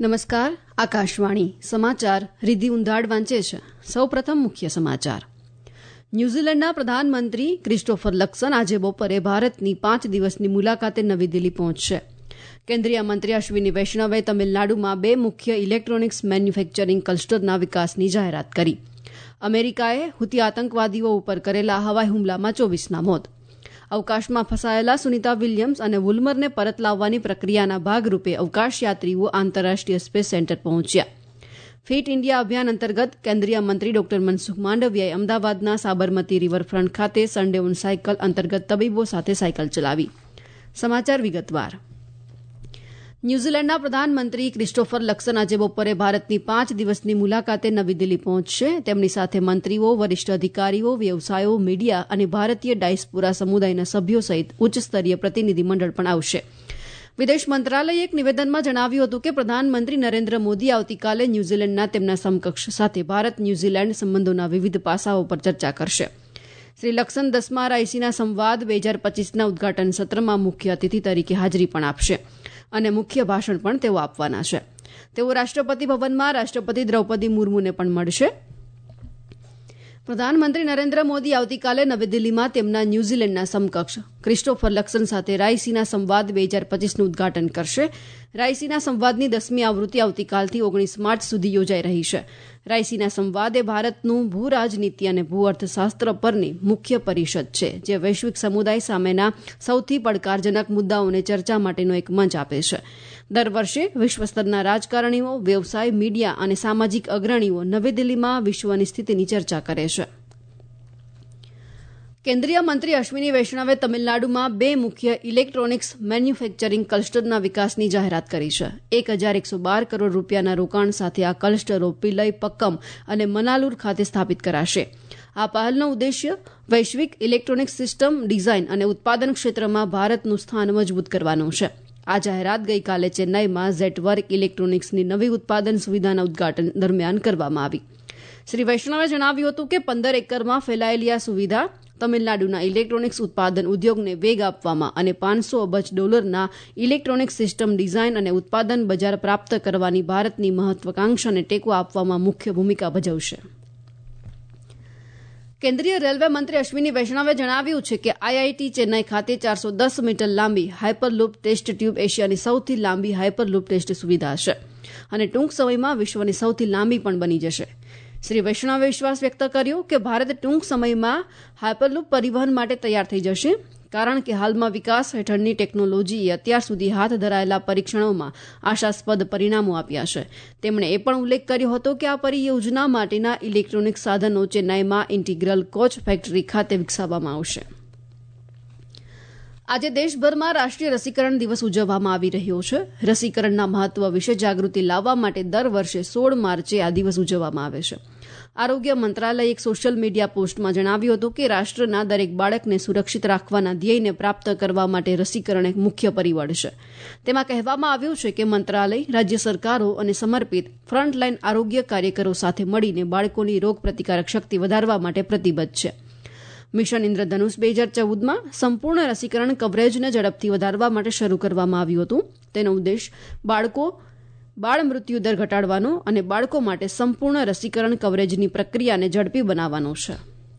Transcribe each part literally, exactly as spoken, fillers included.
નમસ્કાર, આકાશવાણી સમાચાર રિધિ ઉંધાડ વાંચે છે. સૌપ્રથમ મુખ્ય સમાચાર. ન્યૂઝીલેન્ડના પ્રધાનમંત્રી ક્રિસ્ટોફર લક્સન આજે બપોરે ભારતની પાંચ દિવસની મુલાકાતે નવી દિલ્હી પહોંચશે. કેન્દ્રીય મંત્રી અશ્વિની વૈષ્ણવે તમિલનાડુમાં બે મુખ્ય ઇલેક્ટ્રોનિક્સ મેન્યુફેક્ચરિંગ ક્લસ્ટરના વિકાસની જાહેરાત કરી. અમેરિકાએ હુતી આતંકવાદીઓ ઉપર કરેલા હવાઈ હુમલામાં ચોવીસના મોત. અવકાશમાં ફસાયેલા સુનિતા વિલિયમ્સ અને વુલ્મરને પરત લાવવાની પ્રક્રિયાના ભાગરૂપે અવકાશયાત્રીઓ આંતરરાષ્ટ્રીય સ્પેસ સેન્ટર પહોંચ્યા. ફિટ ઇન્ડિયા અભિયાન અંતર્ગત કેન્દ્રીય મંત્રી ડોક્ટર મનસુખ માંડવિયાએ અમદાવાદના સાબરમતી રિવરફ્રન્ટ ખાતે સન્ડે ઓન સાયકલ અંતર્ગત તબીબો સાથે સાયકલ ચલાવી. સમાચાર વિગતવાર. ન્યૂઝીલેન્ડના પ્રધાનમંત્રી ક્રિસ્ટોફર લક્સન આજે બપોરે ભારતની પાંચ દિવસની મુલાકાતે નવી દિલ્હી પહોંચશે. તેમની સાથે મંત્રીઓ, વરિષ્ઠ અધિકારીઓ, વ્યવસાયો, મીડિયા અને ભારતીય ડાયસ્પોરા સમુદાયના સભ્યો સહિત ઉચ્ચસ્તરીય પ્રતિનિધિમંડળ પણ આવશે. વિદેશ મંત્રાલયે એક નિવેદનમાં જણાવ્યું હતું કે પ્રધાનમંત્રી નરેન્દ્ર મોદી આવતીકાલે ન્યૂઝીલેન્ડના તેમના સમકક્ષ સાથે ભારત ન્યૂઝીલેન્ડ સંબંધોના વિવિધ પાસાઓ પર ચર્ચા કરશે. શ્રી લક્સન દસમા રાયસીના સંવાદ બે હજાર પચીસના ઉદઘાટન સત્રમાં મુખ્ય અતિથિ તરીકે હાજરી પણ આપશે અને મુખ્ય ભાષણ પણ તેઓ આપવાના છે. તેઓ રાષ્ટ્રપતિ ભવનમાં રાષ્ટ્રપતિ દ્રૌપદી મુર્મુને પણ મળશે. પ્રધાનમંત્રી નરેન્દ્ર મોદી આવતીકાલે નવી દિલ્હીમાં તેમના ન્યૂઝીલેન્ડના સમકક્ષ ક્રિસ્ટોફર લક્સન સાથે રાયસીના સંવાદ બે હજાર પચીસનું ઉદઘાટન કરશે. રાયસીના સંવાદની દસમી આવૃત્તિ આવતીકાલથી ઓગણીસ માર્ચ સુધી યોજાઈ રહી છે. રાયસીના સંવાદ એ ભારતનું ભૂ રાજનીતિ અને ભૂ અર્થશાસ્ત્ર પરની મુખ્ય પરિષદ છે, જે વૈશ્વિક સમુદાય સામેના સૌથી પડકારજનક મુદ્દાઓને ચર્ચા માટેનો એક મંચ આપે છે. દર વર્ષે વિશ્વસ્તરના રાજકારણીઓ, વ્યવસાય, મીડિયા અને સામાજિક અગ્રણીઓ નવી દિલ્હીમાં વિશ્વની સ્થિતિની ચર્ચા કરે છે. કેન્દ્રીય મંત્રી અશ્વિની વૈષ્ણવે તમિલનાડુમાં બે મુખ્ય ઇલેક્ટ્રોનિક્સ મેન્યુફેક્ચરિંગ ક્લસ્ટરના વિકાસની જાહેરાત કરી છે. એક હજાર એકસો બાર કરોડ રૂપિયાના રોકાણ સાથે આ ક્લસ્ટરો પિલઈ, પક્કમ અને મનાલુર ખાતે સ્થાપિત કરાશે. આ પહેલનો ઉદ્દેશ્ય વૈશ્વિક ઇલેક્ટ્રોનિક્સ સિસ્ટમ ડિઝાઇન અને ઉત્પાદન ક્ષેત્રમાં ભારતનું સ્થાન મજબૂત કરવાનું છે. આ જાહેરાત ગઈકાલે ચેન્નાઈમાં ઝેટવર્ક ઇલેક્ટ્રોનિક્સની નવી ઉત્પાદન સુવિધાના ઉદઘાટન દરમિયાન કરવામાં આવી. શ્રી વૈષ્ણવે જણાવ્યું હતું કે પંદર એકરમાં ફેલાયેલી આ સુવિધા તમિલનાડુના ઇલેક્ટ્રોનિક્સ ઉત્પાદન ઉદ્યોગને વેગ આપવામાં અને પાંચસો અબજ ડોલરના ઇલેક્ટ્રોનિક્સ સિસ્ટમ ડિઝાઇન અને ઉત્પાદન બજાર પ્રાપ્ત કરવાની ભારતની મહત્વાકાંક્ષાને ટેકો આપવામાં મુખ્ય ભૂમિકા ભજવશે. કેન્દ્રીય રેલવે મંત્રી અશ્વિની વૈષ્ણવે જણાવ્યું છે કે આઈઆઈટી ચેન્નાઈ ખાતે ચારસો દસ મીટર લાંબી હાઇપરલૂપ ટેસ્ટ ટ્યુબ એશિયાની સૌથી લાંબી હાઇપરલૂપ ટેસ્ટ સુવિધા છે અને ટૂંક સમયમાં વિશ્વની સૌથી લાંબી પણ બની જશે. શ્રી વૈષ્ણવે વિશ્વાસ વ્યક્ત કર્યો કે ભારત ટૂંક સમયમાં હાઇપરલૂપ પરિવહન માટે તૈયાર થઈ જશે, કારણ કે હાલમાં વિકાસ હેઠળની ટેકનોલોજીએ અત્યાર સુધી હાથ ધરાયેલા પરીક્ષણોમાં આશાસ્પદ પરિણામો આપ્યા છે. તેમણે એ પણ ઉલ્લેખ કર્યો હતો કે આ પરિયોજના માટેના ઇલેક્ટ્રોનિક સાધનો ચેન્નાઈમાં ઇન્ટિગ્રલ કોચ ફેક્ટરી ખાતે વિકસાવવામાં આવશે. આજે દેશભરમાં રાષ્ટ્રીય રસીકરણ દિવસ ઉજવવામાં આવી રહ્યો છે. રસીકરણના મહત્વ વિશે જાગૃતિ લાવવા માટે દર વર્ષે સોળ માર્ચે આ દિવસ ઉજવવામાં આવે છે. આરોગ્ય મંત્રાલયે એક સોશિયલ મીડિયા પોસ્ટમાં જણાવ્યું હતું કે રાષ્ટ્રના દરેક બાળકને સુરક્ષિત રાખવાના ધ્યેયને પ્રાપ્ત કરવા માટે રસીકરણ એક મુખ્ય પરિબળ છે. તેમાં કહેવામાં આવ્યું છે કે મંત્રાલય રાજ્ય સરકારો અને સમર્પિત ફ્રન્ટલાઇન આરોગ્ય કાર્યકરો સાથે મળીને બાળકોની રોગ પ્રતિકારક શક્તિ વધારવા માટે પ્રતિબદ્ધ છે. મિશન ઇન્દ્રધનુષ બે હજાર ચૌદમાં સંપૂર્ણ રસીકરણ કવરેજને ઝડપથી વધારવા માટે શરૂ કરવામાં આવ્યું હતું. તેનો ઉદ્દેશ બાળકો બાળ મૃત્યુ દર ઘટાડવાનો અને બાળકો માટે સંપૂર્ણ રસીકરણ કવરેજની પ્રક્રિયાને ઝડપી બનાવવાનો છે.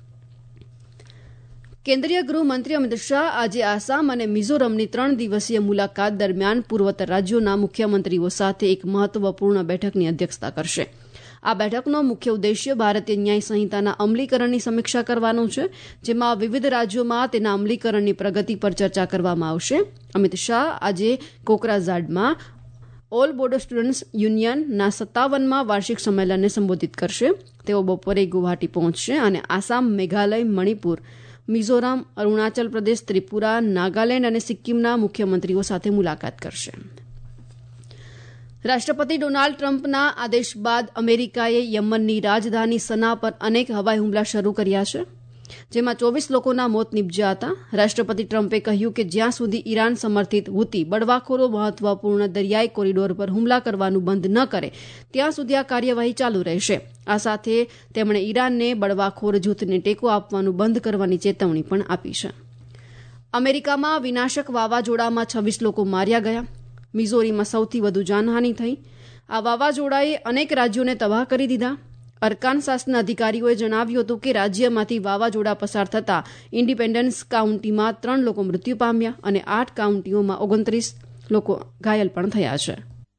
કેન્દ્રીય ગૃહમંત્રી અમિત શાહ આજે આસામ અને મિઝોરમની ત્રણ દિવસીય મુલાકાત દરમિયાન પૂર્વોત્તર રાજ્યોના મુખ્યમંત્રીઓ સાથે એક મહત્વપૂર્ણ બેઠકની અધ્યક્ષતા કરશે. આ બેઠકનો મુખ્ય ઉદ્દેશ્ય ભારતીય ન્યાય સંહિતાના અમલીકરણની સમીક્ષા કરવાનો છે, જેમાં વિવિધ રાજ્યોમાં તેના અમલીકરણની પ્રગતિ પર ચર્ચા કરવામાં આવશે. અમિત શાહ આજે કોકરાઝાડમાં ઓલ બોડો સ્ટુડન્ટ્સ યુનિયનના સત્તાવનમાં વાર્ષિક સંમેલનને સંબોધિત કરશે. તેઓ બપોરે ગુવાહાટી પહોંચશે અને આસામ, મેઘાલય, મણિપુર, મિઝોરમ, અરુણાચલ પ્રદેશ, ત્રિપુરા, નાગાલેન્ડ અને સિક્કિમના મુખ્યમંત્રીઓ સાથે મુલાકાત કરશે. રાષ્ટ્રપતિ ડોનાલ્ડ ટ્રમ્પના આદેશ બાદ અમેરિકાએ યમનની રાજધાની સના પર અનેક હવાઈ હુમલા શરૂ કર્યા છે, જેમાં ચોવીસ લોકોના મોત નીપજ્યા હતા. રાષ્ટ્રપતિ ટ્રમ્પે કહ્યું કે જ્યાં સુધી ઈરાન સમર્થિત હુતી બળવાખોરો મહત્વપૂર્ણ દરિયાઈ કોરિડોર પર હુમલા કરવાનું બંધ ન કરે ત્યાં સુધી આ કાર્યવાહી ચાલુ રહેશે. આ સાથે તેમણે ઈરાનને બળવાખોર જૂથને ટેકો આપવાનું બંધ કરવાની ચેતવણી પણ આપી છે. અમેરિકામાં વિનાશક વાવાઝોડામાં છવ્વીસ લોકો માર્યા ગયા. મિઝોરીમાં સૌથી વધુ જાનહાની થઈ. આ વાવાઝોડાએ અનેક રાજ્યોને તબાહ કરી દીધા. અરકાનસાસના અધિકારીઓએ જણાવ્યું હતું કે રાજ્યમાંથી વાવાઝોડા પસાર થતાં ઇન્ડિપેન્ડન્સ કાઉન્ટીમાં ત્રણ લોકો મૃત્યુ પામ્યા અને આઠ કાઉન્ટીઓમાં ઓગણત્રીસ લોકો ઘાયલ પણ થયા છે.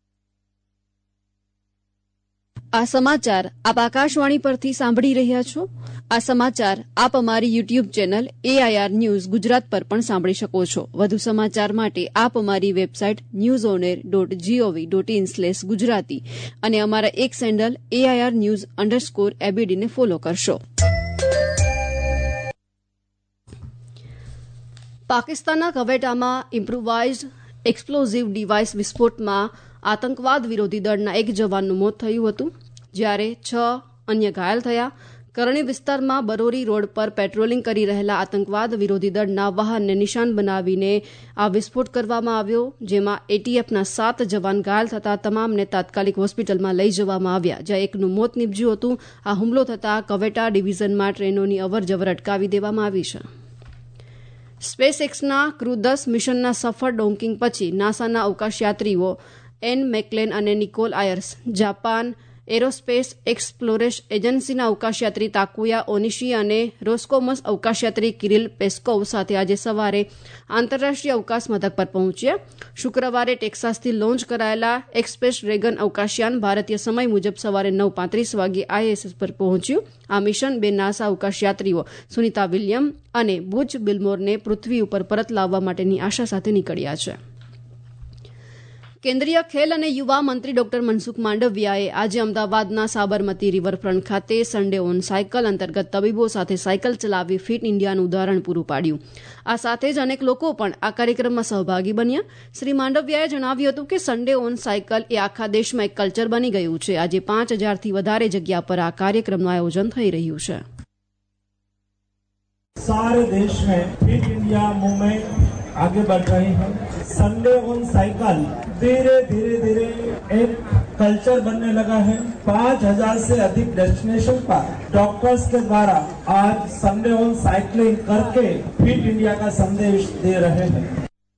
આ સમાચાર આપ આકાશવાણી પરથી સાંભળી રહ્યા છો. આ સમાચાર આપ અમારી YouTube channel AIR news Gujarat પર પણ સાંભળી શકો છો. વધુ સમાચાર માટે આપ અમારી website news on air dot gov dot in slash Gujarati અને અમારા એક સેન્ડલ એઆઈઆર ન્યૂઝ અંડરસ્કોર એબીડીને ફોલો કરશો. પાકિસ્તાનના કવેટામાં ઇમ્પ્રુવાઇઝડ એક્સપ્લોઝિવ ડિવાઇસ વિસ્ફોટમાં આતંકવાદ વિરોધી દળના એક જવાનનું મોત થયું હતું, જ્યારે છ અન્ય ઘાયલ થયા. કરણી વિસ્તારમાં બરોરી રોડ પર પેટ્રોલિંગ કરી રહેલા આતંકવાદ વિરોધી દળના વાહનને નિશાન બનાવીને આ વિસ્ફોટ કરવામાં આવ્યો, જેમાં એટીએફના સાત જવાન ઘાયલ થતા તમામને તાત્કાલિક હોસ્પિટલમાં લઈ જવામાં આવ્યા, જ્યાં એકનું મોત નીપજ્યું હતું. આ હુમલો થતાં કવેટા ડિવિઝનમાં ટ્રેનોની અવરજવર અટકાવી દેવામાં આવી છે. સ્પેસ એક્સના ક્રૂ દસ મિશનના સફળ ડોકિંગ પછી નાસાના અવકાશયાત્રીઓ એન મેકલેન અને Nicole Ayers Japan aerospace exploration એજન્સીના અવકાશયાત્રી તાકુયા ઓનિશી અને રોસ્કોમસ અવકાશયાત્રી કિરિલ પેસ્કોવ સાથે આજે સવારે આંતરરાષ્ટ્રીય અવકાશ મથક પર પહોંચ્યા. શુક્રવારે ટેક્સાસથી લોન્ચ કરાયેલા એક્સપ્રેસ ડ્રેગન અવકાશયાન ભારતીય સમય મુજબ સવારે નવ પાંત્રીસ વાગે આઈએસએસ પર પહોંચ્યું. આ મિશન બે નાસા અવકાશયાત્રીઓ સુનિતા વિલિયમ અને બુચ બિલ્મોરને પૃથ્વી ઉપર પરત લાવવા માટેની આશા સાથે નીકળ્યા છે. કેન્દ્રીય ખેલ અને યુવા મંત્રી ડોક્ટર મનસુખ માંડવિયાએ આજે અમદાવાદના સાબરમતી રિવરફ્રન્ટ ખાતે સન્ડે ઓન સાયકલ અંતર્ગત તબીબો સાથે સાયકલ ચલાવી ફિટ ઇન્ડિયાનું ઉદાહરણ પૂરું પાડ્યું. આ સાથે જ અનેક લોકો પણ આ કાર્યક્રમમાં સહભાગી બન્યા. શ્રી માંડવિયાએ જણાવ્યું હતું કે સન્ડે ઓન સાયકલ એ આખા દેશમાં એક કલ્ચર બની ગયું છે. આજે પાંચ હજારથી વધારે જગ્યા પર આ કાર્યક્રમનું આયોજન થઈ રહ્યું છે. सारे देश में फिट इंडिया मूवमेंट आगे बढ़ रही है. संडे ऑन साइकिल धीरे धीरे धीरे एक कल्चर बनने लगा है. पाँच हजार से अधिक डेस्टिनेशन पर डॉक्टर्स के द्वारा आज संडे ऑन साइकिलिंग करके फिट इंडिया का संदेश दे रहे हैं.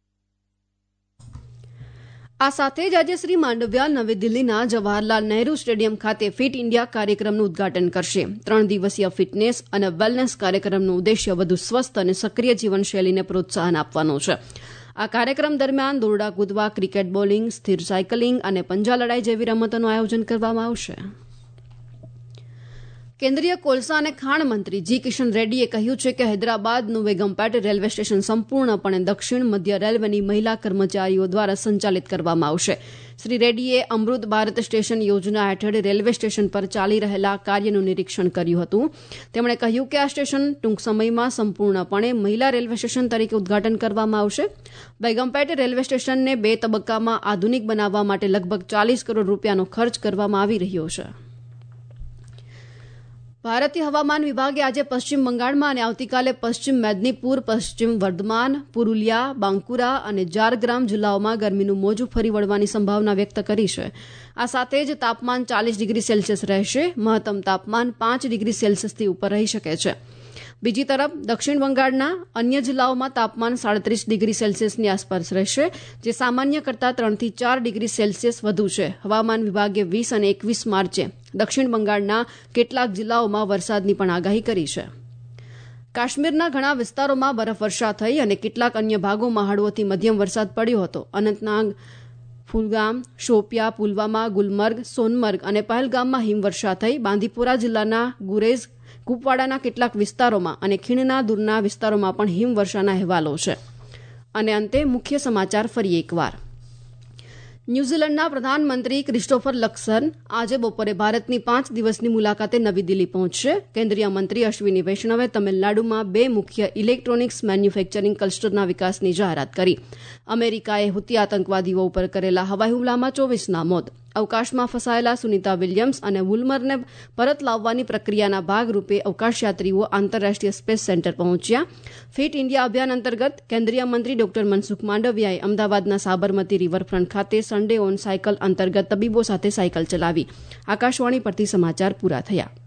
આ સાથે જ આજે શ્રી માંડવિયા નવી દિલ્હીના જવાહરલાલ નહેરુ સ્ટેડિયમ ખાતે ફિટ ઇન્ડિયા કાર્યક્રમનું ઉદઘાટન કરશે. ત્રણ દિવસીય ફિટનેસ અને વેલનેસ કાર્યક્રમનું ઉદ્દેશ્ય વધુ સ્વસ્થ અને સક્રિય જીવનશૈલીને પ્રોત્સાહન આપવાનો છે. આ કાર્યક્રમ દરમિયાન દોરડા કૂદવા, ક્રિકેટ, બોલિંગ, સ્થિર સાયકલિંગ અને પંજા લડાઈ જેવી રમતોનું આયોજન કરવામાં આવશે. કેન્દ્રીય કોલસા અને ખાણ મંત્રી જી કિશન રેડ્ડીએ કહ્યું છે કે હૈદરાબાદનું વેગમપેટ રેલવે સ્ટેશન સંપૂર્ણપણે દક્ષિણ મધ્ય રેલવેની મહિલા કર્મચારીઓ દ્વારા સંચાલિત કરવામાં આવશે. શ્રી રેડ્ડીએ અમૃત ભારત સ્ટેશન યોજના હેઠળ રેલવે સ્ટેશન પર ચાલી રહેલા કાર્યનું નિરીક્ષણ કર્યું હતું. તેમણે કહ્યું કે આ સ્ટેશન ટૂંક સમયમાં સંપૂર્ણપણે મહિલા રેલવે સ્ટેશન તરીકે ઉદઘાટન કરવામાં આવશે. બેગમપેટ રેલવે સ્ટેશનને બે તબક્કામાં આધુનિક બનાવવા માટે લગભગ ચાલીસ કરોડ રૂપિયાનો ખર્ચ કરવામાં આવી રહ્યો છે. ભારતીય હવામાન વિભાગે આજે પશ્ચિમ બંગાળમાં અને આવતીકાલે પશ્ચિમ મેદનીપુર, પશ્ચિમ વર્ધમાન, પુરુલિયા, બાંકુરા અને ઝારગ્રામ જિલ્લાઓમાં ગરમીનું મોજું ફરી વળવાની સંભાવના વ્યક્ત કરી છે. આ સાથે જ તાપમાન ચાલીસ ડિગ્રી સેલ્સિયસ રહેશે. મહત્તમ તાપમાન પાંચ ડિગ્રી સેલ્સિયસથી ઉપર રહી શકે છે. બીજી તરફ દક્ષિણ બંગાળના અન્ય જિલ્લાઓમાં તાપમાન સાડત્રીસ ડિગ્રી સેલ્સિયસની આસપાસ રહેશે, જે સામાન્ય કરતાં ત્રણથી ચાર ડિગ્રી સેલ્સિયસ વધુ છે. હવામાન વિભાગે વીસ અને એકવીસ માર્ચે દક્ષિણ બંગાળના કેટલાક જિલ્લાઓમાં વરસાદની પણ આગાહી કરી છે. કાશ્મીરના ઘણા વિસ્તારોમાં બરફવર્ષા થઈ અને કેટલાક અન્ય ભાગોમાં હળવોથી મધ્યમ વરસાદ પડ્યો હતો. અનંતનાગ, ફુલગામ, શોપિયા, પુલવામા, ગુલમર્ગ, સોનમર્ગ અને પહેલગામમાં હિમવર્ષા થઈ. બાંદીપોરા જિલ્લાના ગુરેઝ, કુપવાડાના કેટલાક વિસ્તારોમાં અને ખીણના દૂરના વિસ્તારોમાં પણ હિમવર્ષાના અહેવાલો છે. અને અંતે મુખ્ય સમાચાર ફરી એકવાર. ન્યૂઝીલેન્ડના પ્રધાનમંત્રી ક્રિસ્ટોફર લક્સન આજે બપોરે ભારતની પાંચ દિવસની મુલાકાતે નવી દિલ્હી પહોંચશે. કેન્દ્રીય મંત્રી અશ્વિની વૈષ્ણવે તમિલનાડુમાં બે મુખ્ય ઇલેક્ટ્રોનિક્સ મેન્યુફેક્ચરિંગ ક્લસ્ટરના વિકાસની જાહેરાત કરી. અમેરિકાએ હુતી આતંકવાદીઓ ઉપર કરેલા હવાઈ હુમલામાં ચોવીસના મોત. અવકાશમાં ફસાયેલા સુનિતા વિલિયમ્સ અને વુલમરને પરત લાવવાની પ્રક્રિયાના ભાગરૂપે અવકાશયાત્રીઓ આંતરરાષ્ટ્રીય સ્પેસ સેન્ટર પહોંચ્યા. ફિટ ઇન્ડિયા અભિયાન અંતર્ગત કેન્દ્રીય મંત્રી ડોક્ટર મનસુખ માંડવિયાએ અમદાવાદના સાબરમતી રિવરફ્રન્ટ ખાતે સન્ડે ઓન સાયકલ અંતર્ગત તબીબો સાથે સાયકલ ચલાવી. આકાશવાણી પરથી સમાચાર પૂરા થયા.